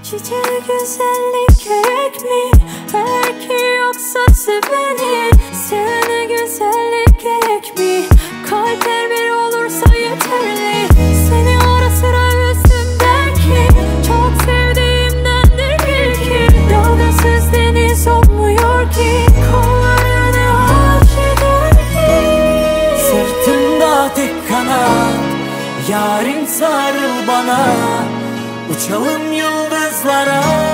Çiçeğe güzellik gerek mi? Eğer ki yoksa seveni, sevene güzellik gerek mi? Kalpler bir olursa yeterli. Seni ara sıra üzdüm belki, çok sevdiğimdendir bil ki. Dalgasız deniz olmuyor ki, kollarını aç eder ki. Sırtımda tek kanat, yarim sarıl bana, uçalım yıldızlara.